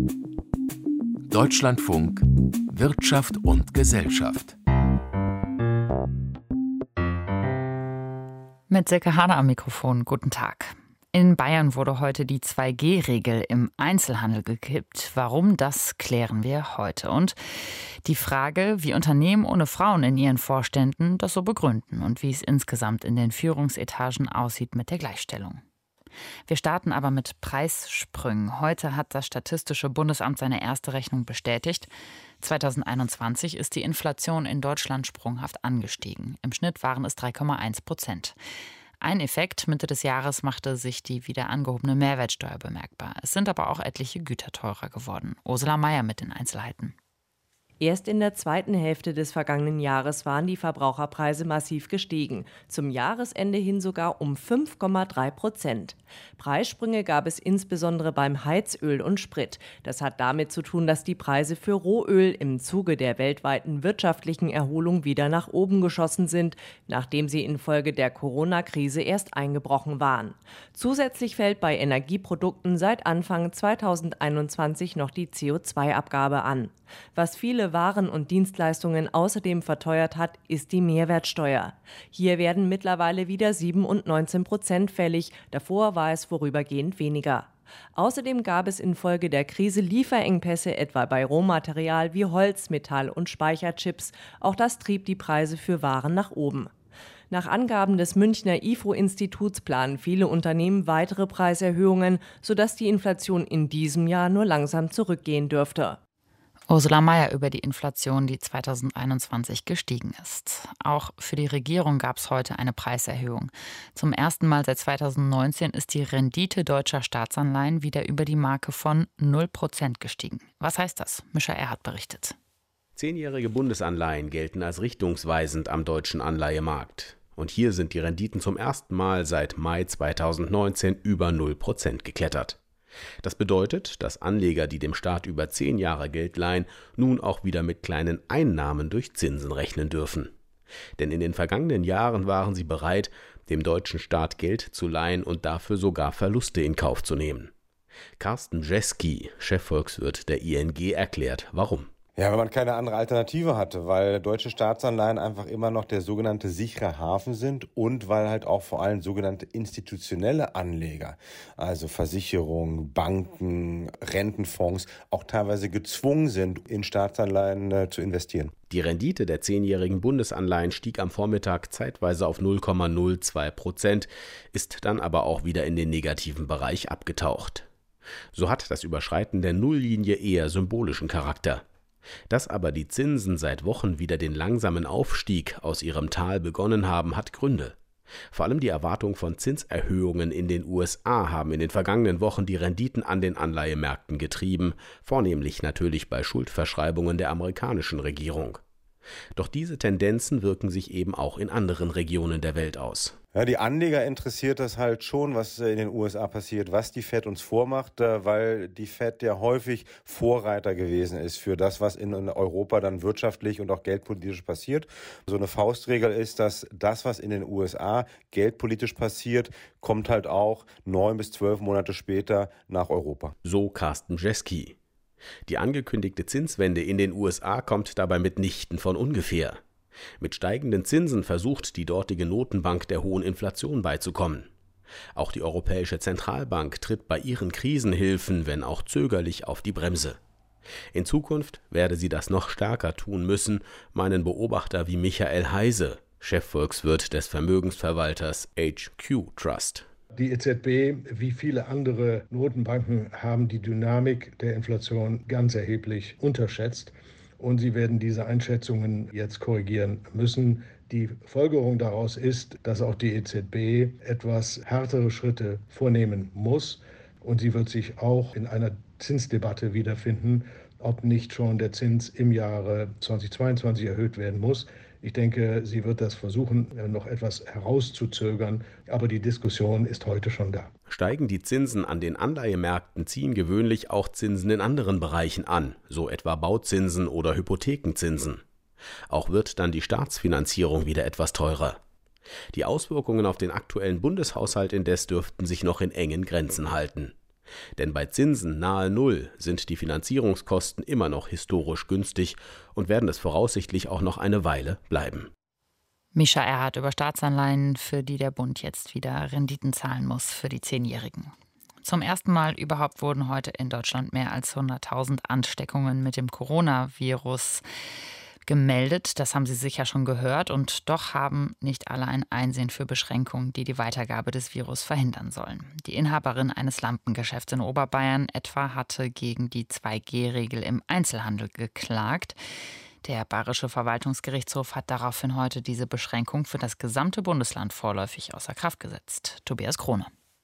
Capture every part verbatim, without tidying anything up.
Deutschlandfunk Wirtschaft und Gesellschaft. Mit Silke Hahner am Mikrofon, guten Tag. In Bayern wurde heute die zwei G Regel im Einzelhandel gekippt. Warum, das klären wir heute. Und die Frage, wie Unternehmen ohne Frauen in ihren Vorständen das so begründen und wie es insgesamt in den Führungsetagen aussieht mit der Gleichstellung. Wir starten aber mit Preissprüngen. Heute hat das Statistische Bundesamt seine erste Rechnung bestätigt. zweitausendeinundzwanzig ist die Inflation in Deutschland sprunghaft angestiegen. Im Schnitt waren es drei Komma eins Prozent. Ein Effekt: Mitte des Jahres machte sich die wieder angehobene Mehrwertsteuer bemerkbar. Es sind aber auch etliche Güter teurer geworden. Ursula Meier mit den Einzelheiten. Erst in der zweiten Hälfte des vergangenen Jahres waren die Verbraucherpreise massiv gestiegen. Zum Jahresende hin sogar um fünf Komma drei Prozent. Preissprünge gab es insbesondere beim Heizöl und Sprit. Das hat damit zu tun, dass die Preise für Rohöl im Zuge der weltweiten wirtschaftlichen Erholung wieder nach oben geschossen sind, nachdem sie infolge der Corona-Krise erst eingebrochen waren. Zusätzlich fällt bei Energieprodukten seit Anfang zweitausendeinundzwanzig noch die C O zwei Abgabe an. Was viele Waren und Dienstleistungen außerdem verteuert hat, ist die Mehrwertsteuer. Hier werden mittlerweile wieder sieben und neunzehn Prozent fällig, davor war es vorübergehend weniger. Außerdem gab es infolge der Krise Lieferengpässe etwa bei Rohmaterial wie Holz, Metall und Speicherchips. Auch das trieb die Preise für Waren nach oben. Nach Angaben des Münchner I F O-Instituts planen viele Unternehmen weitere Preiserhöhungen, sodass die Inflation in diesem Jahr nur langsam zurückgehen dürfte. Ursula Meier über die Inflation, die zweitausendeinundzwanzig gestiegen ist. Auch für die Regierung gab es heute eine Preiserhöhung. Zum ersten Mal seit zweitausendneunzehn ist die Rendite deutscher Staatsanleihen wieder über die Marke von null Prozent gestiegen. Was heißt das? Mischa Erhardt berichtet. Zehnjährige Bundesanleihen gelten als richtungsweisend am deutschen Anleihemarkt. Und hier sind die Renditen zum ersten Mal seit Mai zweitausendneunzehn über null Prozent geklettert. Das bedeutet, dass Anleger, die dem Staat über zehn Jahre Geld leihen, nun auch wieder mit kleinen Einnahmen durch Zinsen rechnen dürfen. Denn in den vergangenen Jahren waren sie bereit, dem deutschen Staat Geld zu leihen und dafür sogar Verluste in Kauf zu nehmen. Carsten Bjeski, Chefvolkswirt der I N G, erklärt, warum. Ja, weil man keine andere Alternative hatte, weil deutsche Staatsanleihen einfach immer noch der sogenannte sichere Hafen sind und weil halt auch vor allem sogenannte institutionelle Anleger, also Versicherungen, Banken, Rentenfonds, auch teilweise gezwungen sind, in Staatsanleihen äh, zu investieren. Die Rendite der zehnjährigen Bundesanleihen stieg am Vormittag zeitweise auf null Komma null zwei Prozent, ist dann aber auch wieder in den negativen Bereich abgetaucht. So hat das Überschreiten der Nulllinie eher symbolischen Charakter. Dass aber die Zinsen seit Wochen wieder den langsamen Aufstieg aus ihrem Tal begonnen haben, hat Gründe. Vor allem die Erwartung von Zinserhöhungen in den U S A haben in den vergangenen Wochen die Renditen an den Anleihemärkten getrieben, vornehmlich natürlich bei Schuldverschreibungen der amerikanischen Regierung. Doch diese Tendenzen wirken sich eben auch in anderen Regionen der Welt aus. Ja, die Anleger interessiert das halt schon, was in den U S A passiert, was die Fed uns vormacht, weil die Fed ja häufig Vorreiter gewesen ist für das, was in Europa dann wirtschaftlich und auch geldpolitisch passiert. So eine Faustregel ist, dass das, was in den U S A geldpolitisch passiert, kommt halt auch neun bis zwölf Monate später nach Europa. So Carsten Bjeski. Die angekündigte Zinswende in den U S A kommt dabei mitnichten von ungefähr. Mit steigenden Zinsen versucht die dortige Notenbank der hohen Inflation beizukommen. Auch die Europäische Zentralbank tritt bei ihren Krisenhilfen, wenn auch zögerlich, auf die Bremse. In Zukunft werde sie das noch stärker tun müssen, meinen Beobachter wie Michael Heise, Chefvolkswirt des Vermögensverwalters H Q Trust. Die E Z B, wie viele andere Notenbanken, haben die Dynamik der Inflation ganz erheblich unterschätzt. Und sie werden diese Einschätzungen jetzt korrigieren müssen. Die Folgerung daraus ist, dass auch die E Z B etwas härtere Schritte vornehmen muss. Und sie wird sich auch in einer Zinsdebatte wiederfinden, ob nicht schon der Zins im Jahre zweitausendzweiundzwanzig erhöht werden muss. Ich denke, sie wird das versuchen, noch etwas herauszuzögern, aber die Diskussion ist heute schon da. Steigen die Zinsen an den Anleihemärkten, ziehen gewöhnlich auch Zinsen in anderen Bereichen an, so etwa Bauzinsen oder Hypothekenzinsen. Auch wird dann die Staatsfinanzierung wieder etwas teurer. Die Auswirkungen auf den aktuellen Bundeshaushalt indes dürften sich noch in engen Grenzen halten. Denn bei Zinsen nahe Null sind die Finanzierungskosten immer noch historisch günstig und werden es voraussichtlich auch noch eine Weile bleiben. Mischa Erhardt über Staatsanleihen, für die der Bund jetzt wieder Renditen zahlen muss für die Zehnjährigen. Zum ersten Mal überhaupt wurden heute in Deutschland mehr als hunderttausend Ansteckungen mit dem Coronavirus gemeldet. Das haben Sie sicher schon gehört. Und doch haben nicht alle ein Einsehen für Beschränkungen, die die Weitergabe des Virus verhindern sollen. Die Inhaberin eines Lampengeschäfts in Oberbayern etwa hatte gegen die zwei G Regel im Einzelhandel geklagt. Der Bayerische Verwaltungsgerichtshof hat daraufhin heute diese Beschränkung für das gesamte Bundesland vorläufig außer Kraft gesetzt. Tobias Krone.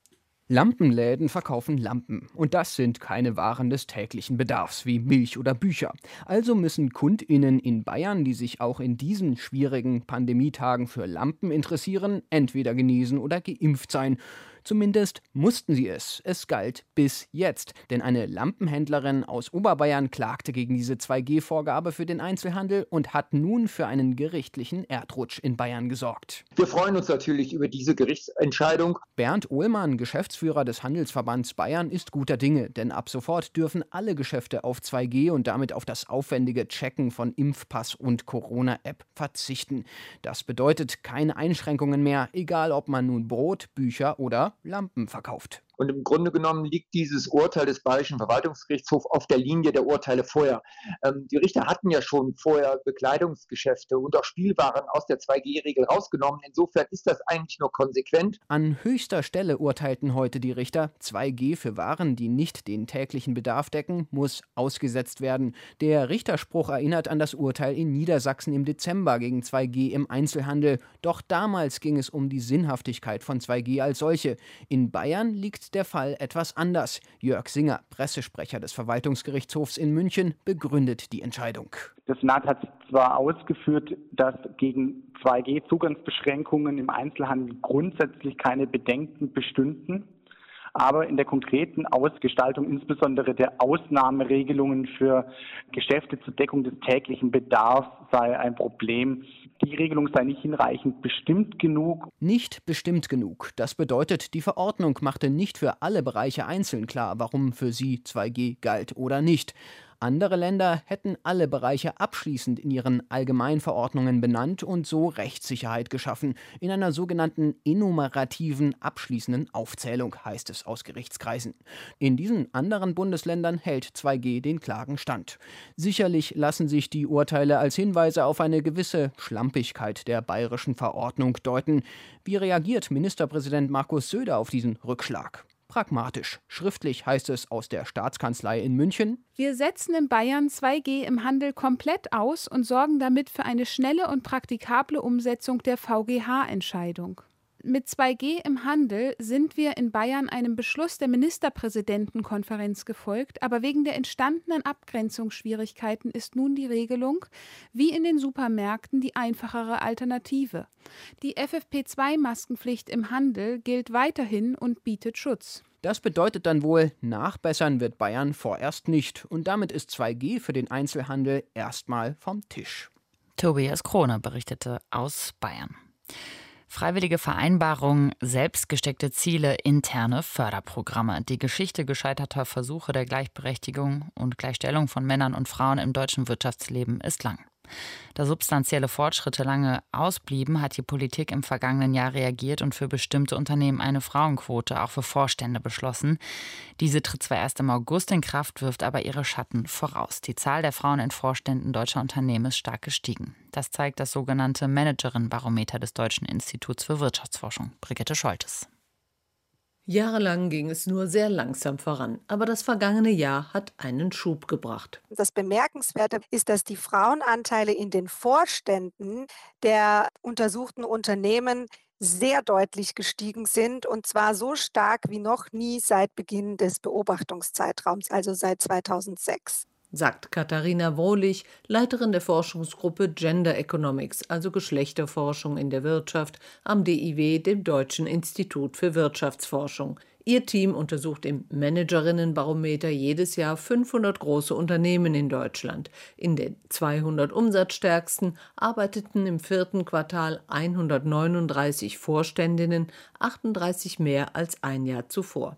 Lampenläden verkaufen Lampen. Und das sind keine Waren des täglichen Bedarfs wie Milch oder Bücher. Also müssen KundInnen in Bayern, die sich auch in diesen schwierigen Pandemietagen für Lampen interessieren, entweder genesen oder geimpft sein. Zumindest mussten sie es. Es galt bis jetzt. Denn eine Lampenhändlerin aus Oberbayern klagte gegen diese zwei G Vorgabe für den Einzelhandel und hat nun für einen gerichtlichen Erdrutsch in Bayern gesorgt. Wir freuen uns natürlich über diese Gerichtsentscheidung. Bernd Ohlmann, Geschäftsführer des Handelsverbands Bayern, ist guter Dinge. Denn ab sofort dürfen alle Geschäfte auf zwei G und damit auf das aufwendige Checken von Impfpass und Corona-App verzichten. Das bedeutet keine Einschränkungen mehr, egal ob man nun Brot, Bücher oder Lampen verkauft. Und im Grunde genommen liegt dieses Urteil des Bayerischen Verwaltungsgerichtshofs auf der Linie der Urteile vorher. Ähm, die Richter hatten ja schon vorher Bekleidungsgeschäfte und auch Spielwaren aus der zwei G Regel rausgenommen. Insofern ist das eigentlich nur konsequent. An höchster Stelle urteilten heute die Richter, zwei G für Waren, die nicht den täglichen Bedarf decken, muss ausgesetzt werden. Der Richterspruch erinnert an das Urteil in Niedersachsen im Dezember gegen zwei G im Einzelhandel. Doch damals ging es um die Sinnhaftigkeit von zwei G als solche. In Bayern liegt der Fall etwas anders. Jörg Singer, Pressesprecher des Verwaltungsgerichtshofs in München, begründet die Entscheidung. Das Senat hat zwar ausgeführt, dass gegen zwei G Zugangsbeschränkungen im Einzelhandel grundsätzlich keine Bedenken bestünden, aber in der konkreten Ausgestaltung, insbesondere der Ausnahmeregelungen für Geschäfte zur Deckung des täglichen Bedarfs, sei ein Problem. Die Regelung sei nicht hinreichend bestimmt genug. Nicht bestimmt genug. Das bedeutet, die Verordnung machte nicht für alle Bereiche einzeln klar, warum für sie zwei G galt oder nicht. Andere Länder hätten alle Bereiche abschließend in ihren Allgemeinverordnungen benannt und so Rechtssicherheit geschaffen. In einer sogenannten enumerativen abschließenden Aufzählung, heißt es aus Gerichtskreisen. In diesen anderen Bundesländern hält zwei G den Klagen stand. Sicherlich lassen sich die Urteile als Hinweise auf eine gewisse Schlampigkeit der bayerischen Verordnung deuten. Wie reagiert Ministerpräsident Markus Söder auf diesen Rückschlag? Pragmatisch. Schriftlich heißt es aus der Staatskanzlei in München: Wir setzen in Bayern zwei G im Handel komplett aus und sorgen damit für eine schnelle und praktikable Umsetzung der V G H-Entscheidung. Mit zwei G im Handel sind wir in Bayern einem Beschluss der Ministerpräsidentenkonferenz gefolgt, aber wegen der entstandenen Abgrenzungsschwierigkeiten ist nun die Regelung, wie in den Supermärkten, die einfachere Alternative. Die F F P zwei Maskenpflicht im Handel gilt weiterhin und bietet Schutz. Das bedeutet dann wohl, nachbessern wird Bayern vorerst nicht. Und damit ist zwei G für den Einzelhandel erstmal vom Tisch. Tobias Krone berichtete aus Bayern. Freiwillige Vereinbarungen, selbstgesteckte Ziele, interne Förderprogramme. Die Geschichte gescheiterter Versuche der Gleichberechtigung und Gleichstellung von Männern und Frauen im deutschen Wirtschaftsleben ist lang. Da substanzielle Fortschritte lange ausblieben, hat die Politik im vergangenen Jahr reagiert und für bestimmte Unternehmen eine Frauenquote auch für Vorstände beschlossen. Diese tritt zwar erst im August in Kraft, wirft aber ihre Schatten voraus. Die Zahl der Frauen in Vorständen deutscher Unternehmen ist stark gestiegen. Das zeigt das sogenannte Managerin-Barometer des Deutschen Instituts für Wirtschaftsforschung. Brigitte Scholtes. Jahrelang ging es nur sehr langsam voran, aber das vergangene Jahr hat einen Schub gebracht. Das Bemerkenswerte ist, dass die Frauenanteile in den Vorständen der untersuchten Unternehmen sehr deutlich gestiegen sind, und zwar so stark wie noch nie seit Beginn des Beobachtungszeitraums, also seit zweitausendsechs. Sagt Katharina Wohlig, Leiterin der Forschungsgruppe Gender Economics, also Geschlechterforschung in der Wirtschaft, am D I W, dem Deutschen Institut für Wirtschaftsforschung. Ihr Team untersucht im Managerinnenbarometer jedes Jahr fünfhundert große Unternehmen in Deutschland. In den zweihundert umsatzstärksten arbeiteten im vierten Quartal hundertneununddreißig Vorständinnen, achtunddreißig mehr als ein Jahr zuvor.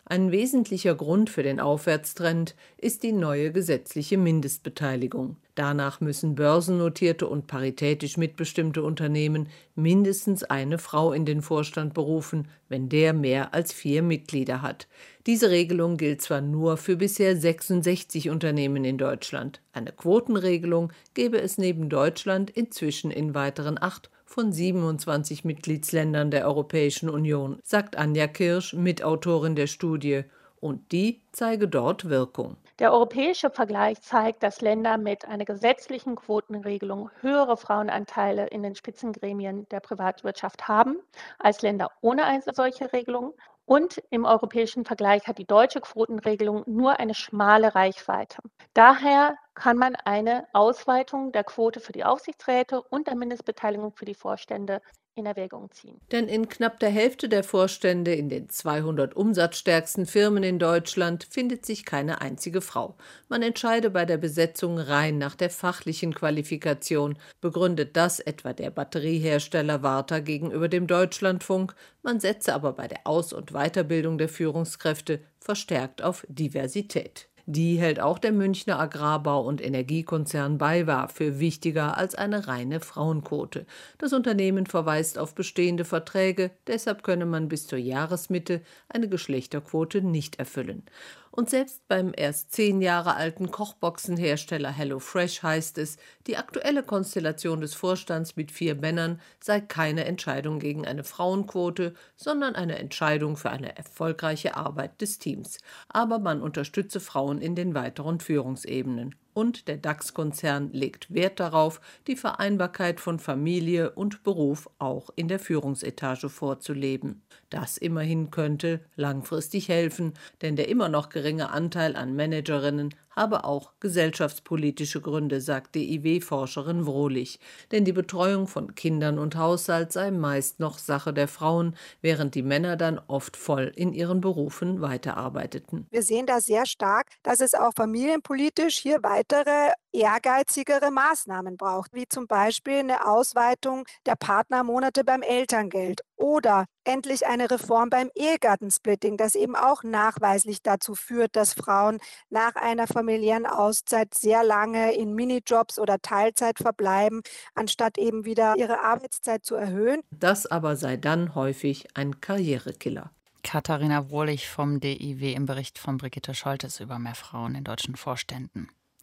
Ein wesentlicher Grund für den Aufwärtstrend ist die neue gesetzliche Mindestbeteiligung. Danach müssen börsennotierte und paritätisch mitbestimmte Unternehmen mindestens eine Frau in den Vorstand berufen, wenn der mehr als vier Mitglieder hat. Diese Regelung gilt zwar nur für bisher sechsundsechzig Unternehmen in Deutschland. Eine Quotenregelung gäbe es neben Deutschland inzwischen in weiteren acht von siebenundzwanzig Mitgliedsländern der Europäischen Union, sagt Anja Kirsch, Mitautorin der Studie. Und die zeige dort Wirkung. Der europäische Vergleich zeigt, dass Länder mit einer gesetzlichen Quotenregelung höhere Frauenanteile in den Spitzengremien der Privatwirtschaft haben als Länder ohne eine solche Regelung. Und im europäischen Vergleich hat die deutsche Quotenregelung nur eine schmale Reichweite. Daher kann man eine Ausweitung der Quote für die Aufsichtsräte und der Mindestbeteiligung für die Vorstände in Erwägung ziehen. Denn in knapp der Hälfte der Vorstände in den zweihundert umsatzstärksten Firmen in Deutschland findet sich keine einzige Frau. Man entscheide bei der Besetzung rein nach der fachlichen Qualifikation, begründet das etwa der Batteriehersteller Varta gegenüber dem Deutschlandfunk. Man setze aber bei der Aus- und Weiterbildung der Führungskräfte verstärkt auf Diversität. Die hält auch der Münchner Agrarbau- und Energiekonzern BayWa für wichtiger als eine reine Frauenquote. Das Unternehmen verweist auf bestehende Verträge, deshalb könne man bis zur Jahresmitte eine Geschlechterquote nicht erfüllen. Und selbst beim erst zehn Jahre alten Kochboxenhersteller HelloFresh heißt es, die aktuelle Konstellation des Vorstands mit vier Männern sei keine Entscheidung gegen eine Frauenquote, sondern eine Entscheidung für eine erfolgreiche Arbeit des Teams. Aber man unterstütze Frauen in den weiteren Führungsebenen. Und der DAX-Konzern legt Wert darauf, die Vereinbarkeit von Familie und Beruf auch in der Führungsetage vorzuleben. Das immerhin könnte langfristig helfen, denn der immer noch geringe Anteil an Managerinnen habe auch gesellschaftspolitische Gründe, sagt D I W-Forscherin Wrohlich. Denn die Betreuung von Kindern und Haushalt sei meist noch Sache der Frauen, während die Männer dann oft voll in ihren Berufen weiterarbeiteten. Wir sehen da sehr stark, dass es auch familienpolitisch hier weitere ehrgeizigere Maßnahmen braucht, wie zum Beispiel eine Ausweitung der Partnermonate beim Elterngeld oder endlich eine Reform beim Ehegattensplitting, das eben auch nachweislich dazu führt, dass Frauen nach einer familiären Auszeit sehr lange in Minijobs oder Teilzeit verbleiben, anstatt eben wieder ihre Arbeitszeit zu erhöhen. Das aber sei dann häufig ein Karrierekiller. Katharina Wrohlich vom D I W im Bericht von Brigitte Scholtes über mehr Frauen in deutschen Vorständen.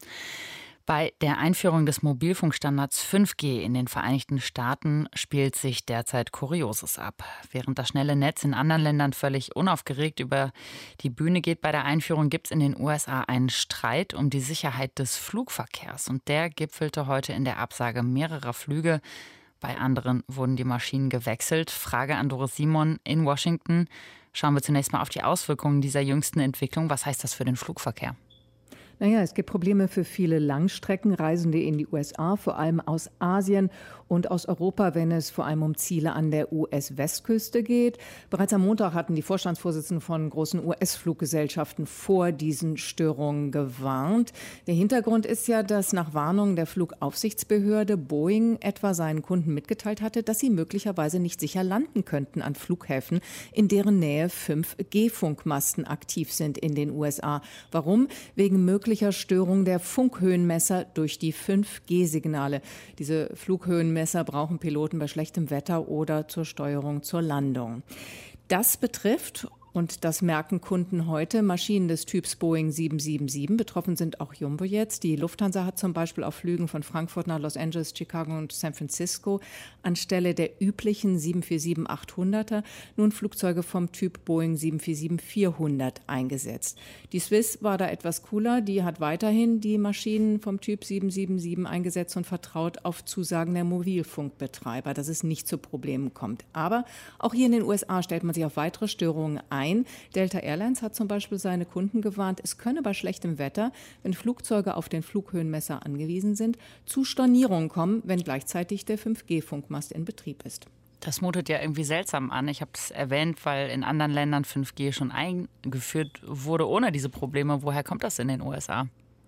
Bei der Einführung des Mobilfunkstandards fünf G in den Vereinigten Staaten spielt sich derzeit Kurioses ab. Während das schnelle Netz in anderen Ländern völlig unaufgeregt über die Bühne geht bei der Einführung, gibt es in den U S A einen Streit um die Sicherheit des Flugverkehrs. Und der gipfelte heute in der Absage mehrerer Flüge. Bei anderen wurden die Maschinen gewechselt. Frage an Doris Simon in Washington. Schauen wir zunächst mal auf die Auswirkungen dieser jüngsten Entwicklung. Was heißt das für den Flugverkehr? Naja, es gibt Probleme für viele Langstreckenreisende in die U S A, vor allem aus Asien und aus Europa, wenn es vor allem um Ziele an der U S-Westküste geht. Bereits am Montag hatten die Vorstandsvorsitzenden von großen U S-Fluggesellschaften vor diesen Störungen gewarnt. Der Hintergrund ist ja, dass nach Warnung der Flugaufsichtsbehörde Boeing etwa seinen Kunden mitgeteilt hatte, dass sie möglicherweise nicht sicher landen könnten an Flughäfen, in deren Nähe fünf G-Funkmasten aktiv sind in den U S A. Warum? Wegen möglicher Störung der Funkhöhenmesser durch die fünf G-Signale. Diese Flughöhenmesser brauchen Piloten bei schlechtem Wetter oder zur Steuerung zur Landung. Das betrifft, und das merken Kunden heute, Maschinen des Typs Boeing sieben sieben sieben. Betroffen sind auch Jumbojets. Die Lufthansa hat zum Beispiel auf Flügen von Frankfurt nach Los Angeles, Chicago und San Francisco anstelle der üblichen sieben vier sieben achthunderter nun Flugzeuge vom Typ Boeing sieben vier sieben vierhundert eingesetzt. Die Swiss war da etwas cooler. Die hat weiterhin die Maschinen vom Typ sieben sieben sieben eingesetzt und vertraut auf Zusagen der Mobilfunkbetreiber, dass es nicht zu Problemen kommt. Aber auch hier in den U S A stellt man sich auf weitere Störungen ein. Delta Airlines hat zum Beispiel seine Kunden gewarnt, es könne bei schlechtem Wetter, wenn Flugzeuge auf den Flughöhenmesser angewiesen sind, zu Stornierungen kommen, wenn gleichzeitig der fünf G-Funkmast in Betrieb ist. Das mutet ja irgendwie seltsam an. Ich habe es erwähnt, weil in anderen Ländern fünf G schon eingeführt wurde ohne diese Probleme. Woher kommt das in den U S A?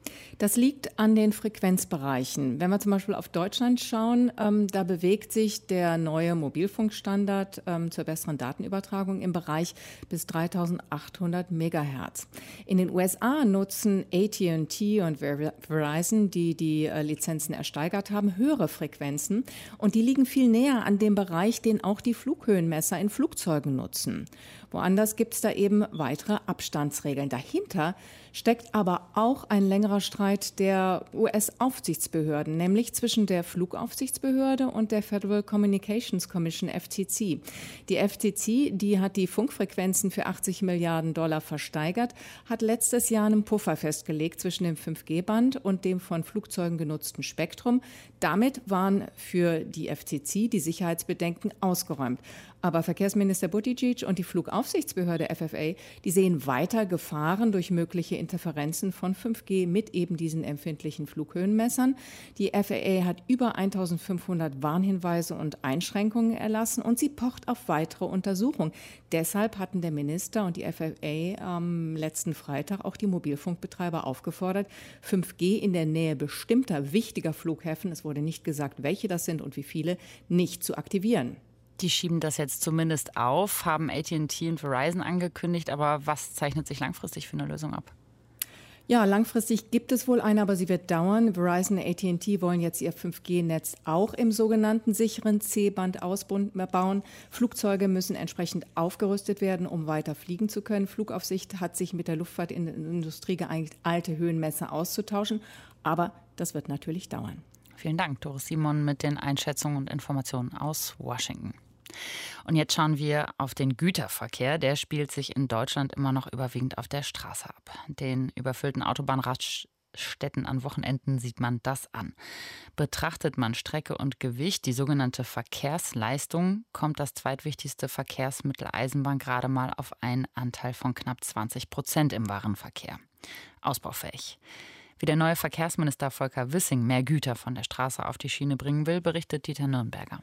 Das liegt an den Frequenzbereichen. Wenn wir zum Beispiel auf Deutschland schauen, ähm, da bewegt sich der neue Mobilfunkstandard ähm, zur besseren Datenübertragung im Bereich bis dreitausendachthundert Megahertz. In den U S A nutzen A T und T und Verizon, die die äh, Lizenzen ersteigert haben, höhere Frequenzen. Und die liegen viel näher an dem Bereich, den auch die Flughöhenmesser in Flugzeugen nutzen. Woanders gibt es da eben weitere Abstandsregeln. Dahinter steckt aber auch ein längerer Streit der U S-Aufsichtsbehörden, nämlich zwischen der Flugaufsichtsbehörde und der Federal Communications Commission, F C C. Die F C C, die hat die Funkfrequenzen für achtzig Milliarden Dollar versteigert, hat letztes Jahr einen Puffer festgelegt zwischen dem fünf G Band und dem von Flugzeugen genutzten Spektrum. Damit waren für die F C C die Sicherheitsbedenken ausgeräumt. Aber Verkehrsminister Buttigieg und die Flugaufsichtsbehörde F F A, die sehen weiter Gefahren durch mögliche Interferenzen von fünf G mit eben diesen empfindlichen Flughöhenmessern. Die F A A hat über eintausendfünfhundert Warnhinweise und Einschränkungen erlassen und sie pocht auf weitere Untersuchungen. Deshalb hatten der Minister und die F A A am letzten Freitag auch die Mobilfunkbetreiber aufgefordert, fünf G in der Nähe bestimmter wichtiger Flughäfen, es wurde nicht gesagt, welche das sind und wie viele, nicht zu aktivieren. Die schieben das jetzt zumindest auf, haben A T und T und Verizon angekündigt. Aber was zeichnet sich langfristig für eine Lösung ab? Ja, langfristig gibt es wohl eine, aber sie wird dauern. Verizon und A T und T wollen jetzt ihr fünf G Netz auch im sogenannten sicheren C-Band ausbauen. Flugzeuge müssen entsprechend aufgerüstet werden, um weiter fliegen zu können. Flugaufsicht hat sich mit der Luftfahrtindustrie geeinigt, alte Höhenmesser auszutauschen. Aber das wird natürlich dauern. Vielen Dank, Doris Simon, mit den Einschätzungen und Informationen aus Washington. Und jetzt schauen wir auf den Güterverkehr. Der spielt sich in Deutschland immer noch überwiegend auf der Straße ab. Den überfüllten Autobahnraststätten an Wochenenden sieht man das an. Betrachtet man Strecke und Gewicht, die sogenannte Verkehrsleistung, kommt das zweitwichtigste Verkehrsmittel Eisenbahn gerade mal auf einen Anteil von knapp zwanzig Prozent im Warenverkehr. Ausbaufähig. Wie der neue Verkehrsminister Volker Wissing mehr Güter von der Straße auf die Schiene bringen will, berichtet Dieter Nürnberger.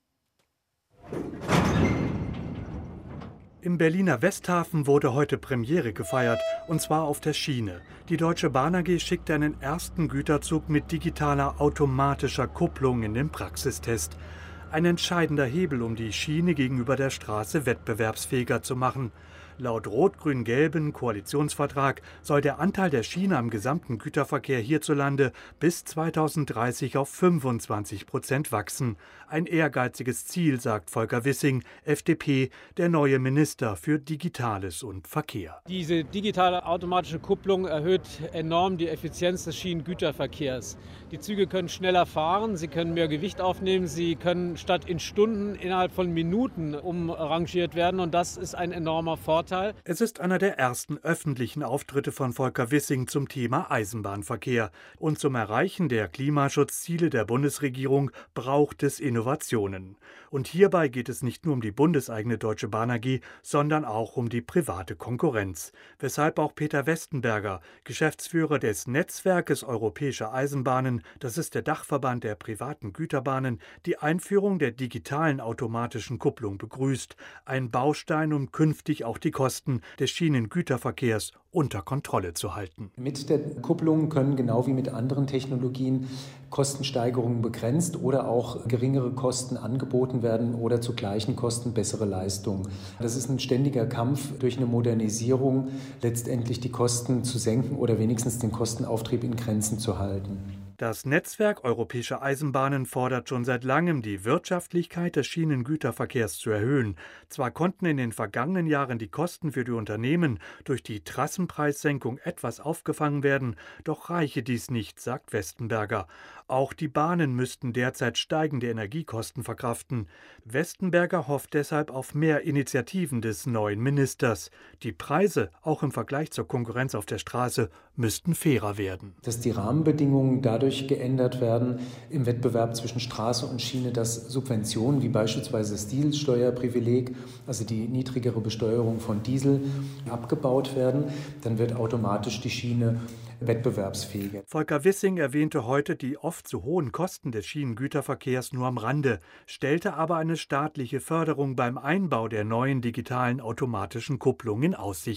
Im Berliner Westhafen wurde heute Premiere gefeiert, und zwar auf der Schiene. Die Deutsche Bahn A G schickte einen ersten Güterzug mit digitaler automatischer Kupplung in den Praxistest. Ein entscheidender Hebel, um die Schiene gegenüber der Straße wettbewerbsfähiger zu machen. Laut rot-grün-gelben Koalitionsvertrag soll der Anteil der Schiene am gesamten Güterverkehr hierzulande bis zweitausenddreißig auf fünfundzwanzig Prozent wachsen. Ein ehrgeiziges Ziel, sagt Volker Wissing, F D P, der neue Minister für Digitales und Verkehr. Diese digitale automatische Kupplung erhöht enorm die Effizienz des Schienengüterverkehrs. Die Züge können schneller fahren, sie können mehr Gewicht aufnehmen, sie können statt in Stunden innerhalb von Minuten umrangiert werden, und das ist ein enormer Vorteil. Es ist einer der ersten öffentlichen Auftritte von Volker Wissing zum Thema Eisenbahnverkehr. Und zum Erreichen der Klimaschutzziele der Bundesregierung braucht es Innovationen. Und hierbei geht es nicht nur um die bundeseigene Deutsche Bahn A G, sondern auch um die private Konkurrenz. Weshalb auch Peter Westenberger, Geschäftsführer des Netzwerkes Europäische Eisenbahnen, das ist der Dachverband der privaten Güterbahnen, die Einführung der digitalen automatischen Kupplung begrüßt. Ein Baustein, um künftig auch die Kosten des Schienengüterverkehrs unter Kontrolle zu halten. Mit der Kupplung können genau wie mit anderen Technologien Kostensteigerungen begrenzt oder auch geringere Kosten angeboten werden oder zu gleichen Kosten bessere Leistungen. Das ist ein ständiger Kampf durch eine Modernisierung, letztendlich die Kosten zu senken oder wenigstens den Kostenauftrieb in Grenzen zu halten. Das Netzwerk Europäische Eisenbahnen fordert schon seit langem, die Wirtschaftlichkeit des Schienengüterverkehrs zu erhöhen. Zwar konnten in den vergangenen Jahren die Kosten für die Unternehmen durch die Trassenpreissenkung etwas aufgefangen werden, doch reiche dies nicht, sagt Westenberger. Auch die Bahnen müssten derzeit steigende Energiekosten verkraften. Westenberger hofft deshalb auf mehr Initiativen des neuen Ministers. Die Preise, auch im Vergleich zur Konkurrenz auf der Straße, müssten fairer werden. Dass die Rahmenbedingungen dadurch geändert werden im Wettbewerb zwischen Straße und Schiene, dass Subventionen wie beispielsweise das Dieselsteuerprivileg, also die niedrigere Besteuerung von Diesel, abgebaut werden, dann wird automatisch die Schiene wettbewerbsfähiger. Volker Wissing erwähnte heute die oft zu hohen Kosten des Schienengüterverkehrs nur am Rande, stellte aber eine staatliche Förderung beim Einbau der neuen digitalen automatischen Kupplung in Aussicht.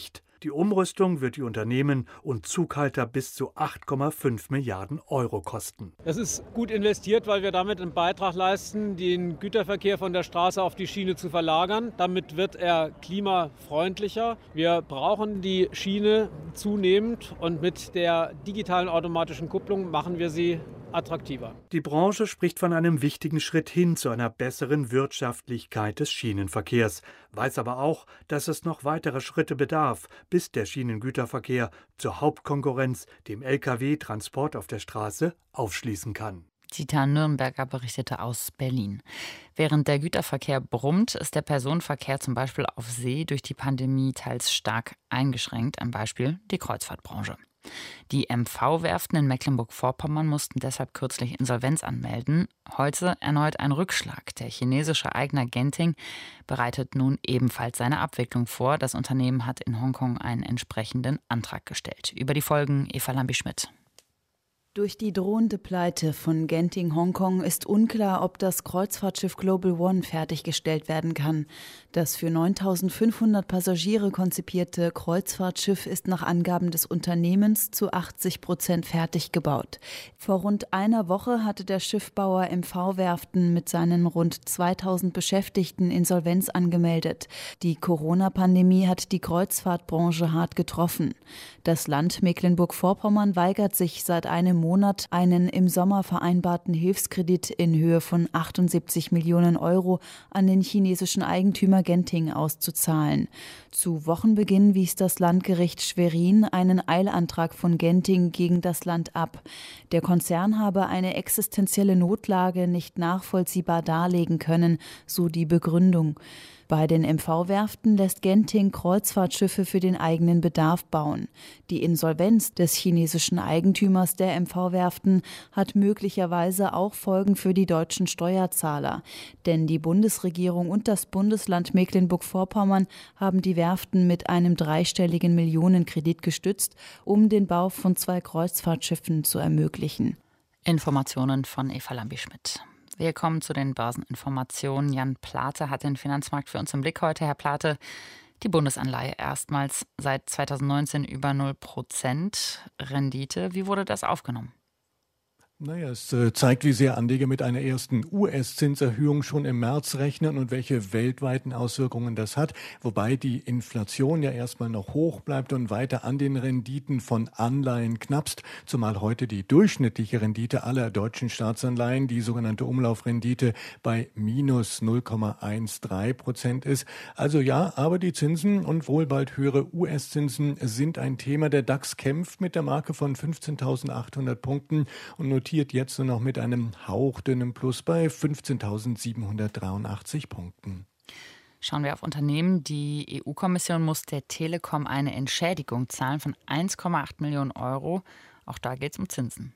Die Umrüstung wird die Unternehmen und Zughalter bis zu acht Komma fünf Milliarden Euro kosten. Das ist gut investiert, weil wir damit einen Beitrag leisten, den Güterverkehr von der Straße auf die Schiene zu verlagern. Damit wird er klimafreundlicher. Wir brauchen die Schiene zunehmend und mit der digitalen automatischen Kupplung machen wir sie attraktiver. Die Branche spricht von einem wichtigen Schritt hin zu einer besseren Wirtschaftlichkeit des Schienenverkehrs, weiß aber auch, dass es noch weitere Schritte bedarf, bis der Schienengüterverkehr zur Hauptkonkurrenz, dem L K W-Transport auf der Straße, aufschließen kann. Dieter Nürnberger berichtete aus Berlin. Während der Güterverkehr brummt, ist der Personenverkehr zum Beispiel auf See durch die Pandemie teils stark eingeschränkt. Ein Beispiel die Kreuzfahrtbranche. Die M V-Werften in Mecklenburg-Vorpommern mussten deshalb kürzlich Insolvenz anmelden. Heute erneut ein Rückschlag. Der chinesische Eigner Genting bereitet nun ebenfalls seine Abwicklung vor. Das Unternehmen hat in Hongkong einen entsprechenden Antrag gestellt. Über die Folgen Eva Lambi-Schmidt. Durch die drohende Pleite von Genting Hongkong ist unklar, ob das Kreuzfahrtschiff Global One fertiggestellt werden kann. Das für neuntausendfünfhundert Passagiere konzipierte Kreuzfahrtschiff ist nach Angaben des Unternehmens zu achtzig Prozent fertig gebaut. Vor rund einer Woche hatte der Schiffbauer M V-Werften mit seinen rund zweitausend Beschäftigten Insolvenz angemeldet. Die Corona-Pandemie hat die Kreuzfahrtbranche hart getroffen. Das Land Mecklenburg-Vorpommern weigert sich seit einem Monat einen im Sommer vereinbarten Hilfskredit in Höhe von achtundsiebzig Millionen Euro an den chinesischen Eigentümer Genting auszuzahlen. Zu Wochenbeginn wies das Landgericht Schwerin einen Eilantrag von Genting gegen das Land ab. Der Konzern habe eine existenzielle Notlage nicht nachvollziehbar darlegen können, so die Begründung. Bei den M V-Werften lässt Genting Kreuzfahrtschiffe für den eigenen Bedarf bauen. Die Insolvenz des chinesischen Eigentümers der M V-Werften hat möglicherweise auch Folgen für die deutschen Steuerzahler. Denn die Bundesregierung und das Bundesland Mecklenburg-Vorpommern haben die Werften mit einem dreistelligen Millionenkredit gestützt, um den Bau von zwei Kreuzfahrtschiffen zu ermöglichen. Informationen von Eva Lambi-Schmidt. Wir kommen zu den Börseninformationen. Jan Plate hat den Finanzmarkt für uns im Blick heute. Herr Plate, die Bundesanleihe erstmals seit zweitausendneunzehn über null Prozent Rendite. Wie wurde das aufgenommen? Naja, es äh, zeigt, wie sehr Anleger mit einer ersten U S-Zinserhöhung schon im März rechnen und welche weltweiten Auswirkungen das hat. Wobei die Inflation ja erstmal noch hoch bleibt und weiter an den Renditen von Anleihen knappst. Zumal heute die durchschnittliche Rendite aller deutschen Staatsanleihen, die sogenannte Umlaufrendite, bei minus null Komma dreizehn Prozent ist. Also ja, aber die Zinsen und wohl bald höhere U S-Zinsen sind ein Thema. Der DAX kämpft mit der Marke von fünfzehntausendachthundert Punkten und notiert jetzt nur noch mit einem hauchdünnen Plus bei fünfzehntausendsiebenhundertdreiundachtzig Punkten. Schauen wir auf Unternehmen. Die E U-Kommission muss der Telekom eine Entschädigung zahlen von eins Komma acht Millionen Euro. Auch da geht es um Zinsen.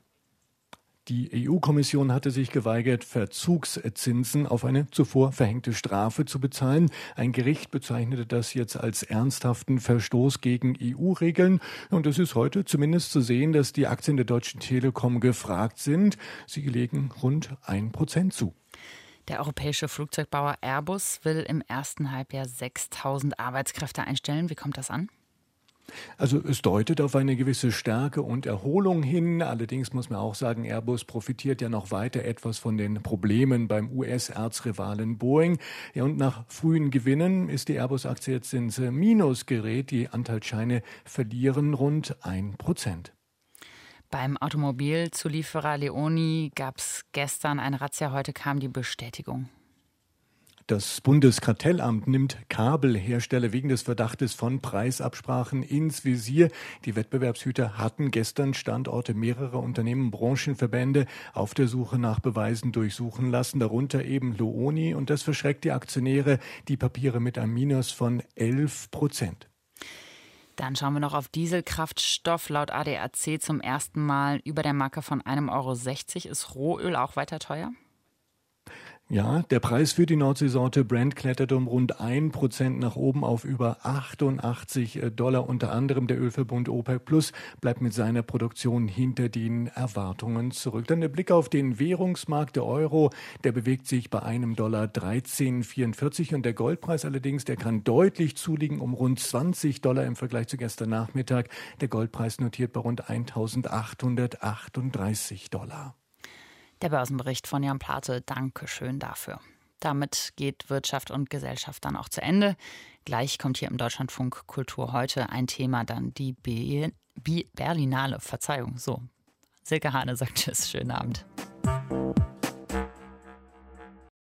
Die E U-Kommission hatte sich geweigert, Verzugszinsen auf eine zuvor verhängte Strafe zu bezahlen. Ein Gericht bezeichnete das jetzt als ernsthaften Verstoß gegen E U-Regeln. Und es ist heute zumindest zu sehen, dass die Aktien der Deutschen Telekom gefragt sind. Sie legen rund ein Prozent zu. Der europäische Flugzeugbauer Airbus will im ersten Halbjahr sechstausend Arbeitskräfte einstellen. Wie kommt das an? Also es deutet auf eine gewisse Stärke und Erholung hin. Allerdings muss man auch sagen, Airbus profitiert ja noch weiter etwas von den Problemen beim U S-Erzrivalen Boeing. Ja, und nach frühen Gewinnen ist die Airbus-Aktie jetzt ins Minus gerät. Die Anteilsscheine verlieren rund ein Prozent. Beim Automobilzulieferer Leoni gab es gestern eine Razzia, heute kam die Bestätigung. Das Bundeskartellamt nimmt Kabelhersteller wegen des Verdachtes von Preisabsprachen ins Visier. Die Wettbewerbshüter hatten gestern Standorte mehrerer Unternehmen, Branchenverbände auf der Suche nach Beweisen durchsuchen lassen, darunter eben Leoni. Und das verschreckt die Aktionäre, die Papiere mit einem Minus von elf Prozent. Dann schauen wir noch auf Dieselkraftstoff. Laut A D A C zum ersten Mal über der Marke von einem Euro sechzig. Ist Rohöl auch weiter teuer? Ja, der Preis für die Nordseesorte Brent klettert um rund ein Prozent nach oben auf über achtundachtzig Dollar. Unter anderem der Ölverbund OPEC Plus bleibt mit seiner Produktion hinter den Erwartungen zurück. Dann der Blick auf den Währungsmarkt. Der Euro, der bewegt sich bei einem Dollar dreizehn Komma vierundvierzig und der Goldpreis allerdings, der kann deutlich zulegen um rund zwanzig Dollar im Vergleich zu gestern Nachmittag. Der Goldpreis notiert bei rund eintausendachthundertachtunddreißig Dollar. Der Börsenbericht von Jan Plate, Dankeschön dafür. Damit geht Wirtschaft und Gesellschaft dann auch zu Ende. Gleich kommt hier im Deutschlandfunk Kultur heute ein Thema, dann die Be- Be- Berlinale, Verzeihung, so. Silke Hane sagt Tschüss, schönen Abend.